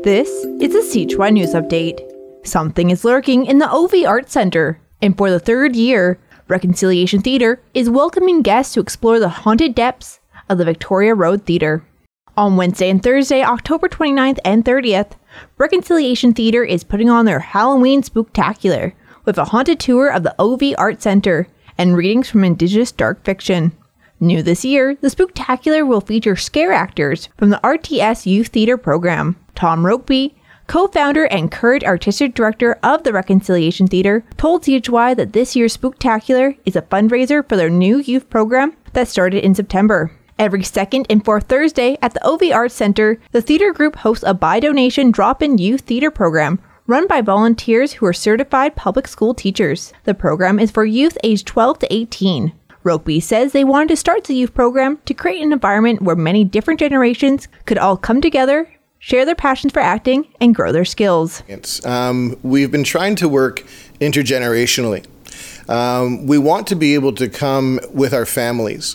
This is a CHY News Update. Something is lurking in the OV Arts Centre, and for the third year, Reconciliation Theatre is welcoming guests to explore the haunted depths of the Victoria Road Theatre. On Wednesday and Thursday, October 29th and 30th, Reconciliation Theatre is putting on their Halloween Spooktacular with a haunted tour of the OV Arts Centre and readings from Indigenous dark fiction. New this year, the Spooktacular will feature scare actors from the RTS Youth Theatre program. Tom Rokeby, co-founder and current artistic director of the Reconciliation Theatre, told CHY that this year's Spooktacular is a fundraiser for their new youth program that started in September. Every second and fourth Thursday at the OV Arts Centre, the theatre group hosts a by-donation drop-in youth theatre program run by volunteers who are certified public school teachers. The program is for youth aged 12 to 18. Rokeby says they wanted to start the youth program to create an environment where many different generations could all come together, share their passions for acting, and grow their skills. We've been trying to work intergenerationally. We want to be able to come with our families.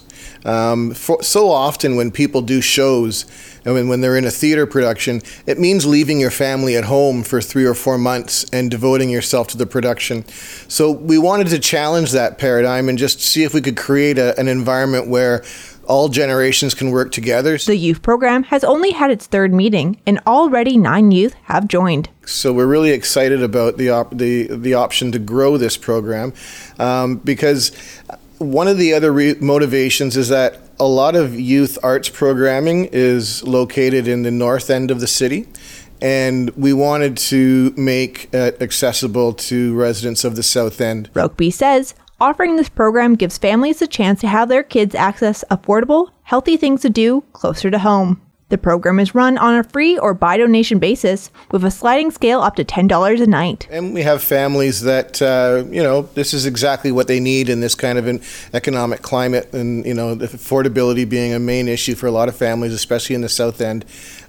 So often when people do shows, and when they're in a theater production, it means leaving your family at home for 3 or 4 months and devoting yourself to the production. So we wanted to challenge that paradigm and just see if we could create an environment where all generations can work together. The youth program has only had its third meeting, and already 9 youth have joined. So we're really excited about the option to grow this program because one of the other motivations is that a lot of youth arts programming is located in the north end of the city, and we wanted to make it accessible to residents of the south end. Rokeby says offering this program gives families a chance to have their kids access affordable, healthy things to do closer to home. The program is run on a free or by donation basis with a sliding scale up to $10 a night. And we have families that, this is exactly what they need in this kind of an economic climate, and, the affordability being a main issue for a lot of families, especially in the South End.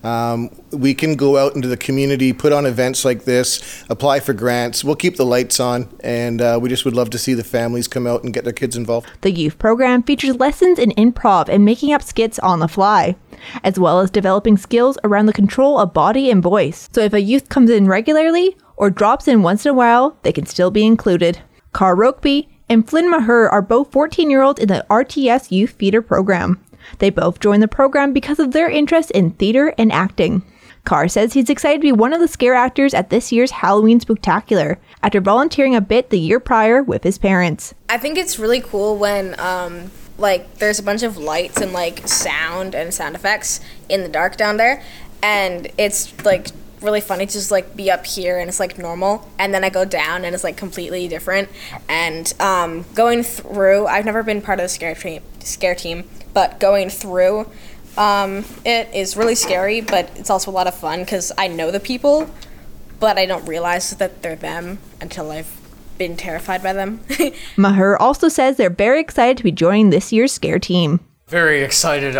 We can go out into the community, put on events like this, apply for grants. We'll keep the lights on, and we just would love to see the families come out and get their kids involved. The youth program features lessons in improv and making up skits on the fly, as well as developing skills around the control of body and voice. So if a youth comes in regularly or drops in once in a while, they can still be included. Carl Rokeby and Flynn Maher are both 14-year-olds in the RTS Youth Theatre program. They both joined the program because of their interest in theatre and acting. Carr says he's excited to be one of the scare actors at this year's Halloween Spooktacular after volunteering a bit the year prior with his parents. I think it's really cool when there's a bunch of lights and sound and sound effects in the dark down there, and it's really funny to just be up here and it's normal, and then I go down and it's completely different. And going through, I've never been part of the scare team, but going through it is really scary, but it's also a lot of fun because I know the people, but I don't realize that they're them until I've been terrified by them. Maher also says they're very excited to be joining this year's scare team. Very excited.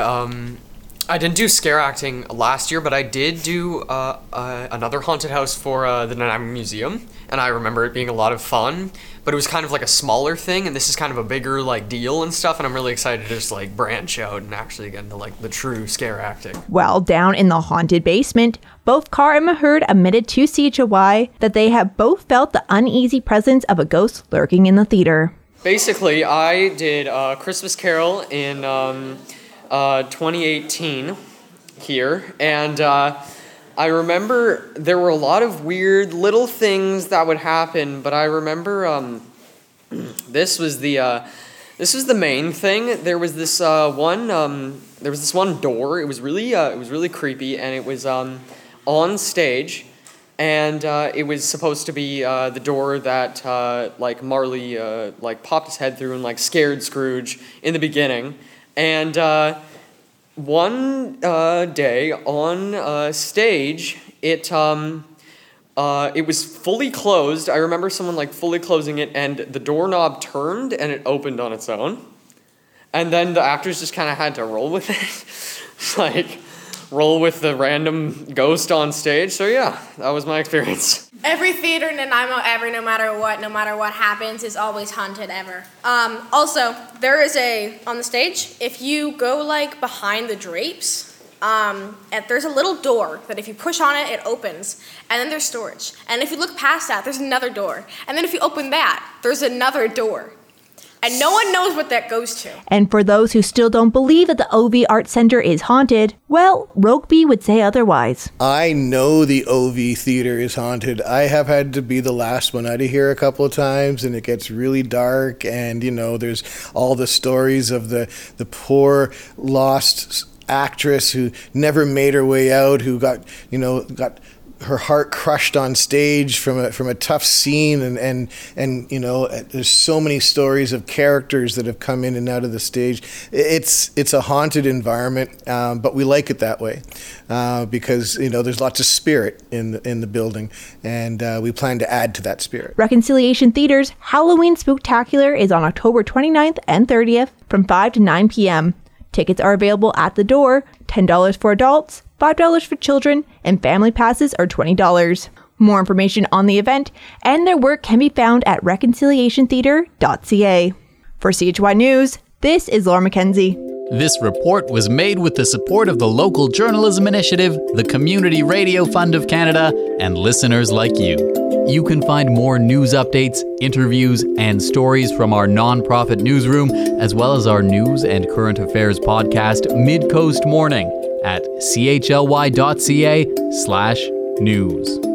I didn't do scare acting last year, but I did do another haunted house for the Nanaimo Museum, and I remember it being a lot of fun, but it was kind of a smaller thing, and this is kind of a bigger deal and stuff, and I'm really excited to just branch out and actually get into the true scare acting. While down in the haunted basement, both Carr and Maher admitted to CHY that they have both felt the uneasy presence of a ghost lurking in the theater. Basically, I did Christmas Carol in 2018 here, and I remember there were a lot of weird little things that would happen, but I remember this was the main thing. There was this one door. It was really creepy, and it was on stage, and it was supposed to be the door that Marley popped his head through and scared Scrooge in the beginning. And one day on stage, it was fully closed. I remember someone fully closing it, and the doorknob turned and it opened on its own. And then the actors just kind of had to roll with it, roll with the random ghost on stage. So yeah, that was my experience. Every theater in Nanaimo, no matter what happens, is always haunted ever. Also, there is on the stage, if you go behind the drapes, and there's a little door that if you push on it, it opens, and then there's storage. And if you look past that, there's another door. And then if you open that, there's another door. And no one knows what that goes to. And for those who still don't believe that the OV Art Center is haunted, well, Rokeby would say otherwise. I know the OV Theater is haunted. I have had to be the last one out of here a couple of times, and it gets really dark, and, there's all the stories of the poor lost actress who never made her way out, who got her heart crushed on stage from a tough scene, and there's so many stories of characters that have come in and out of the stage. It's a haunted environment, but we like it that way because there's lots of spirit in the building, and we plan to add to that spirit. Reconciliation Theater's Halloween Spooktacular is on October 29th and 30th from 5 to 9 p.m. Tickets are available at the door, $10 for adults, $5 for children, and family passes are $20. More information on the event and their work can be found at reconciliationtheater.ca. For CHY News, this is Laura McKenzie. This report was made with the support of the Local Journalism Initiative, the Community Radio Fund of Canada, and listeners like you. You can find more news updates, interviews, and stories from our nonprofit newsroom, as well as our news and current affairs podcast, Mid-Coast Morning, at chly.ca/news.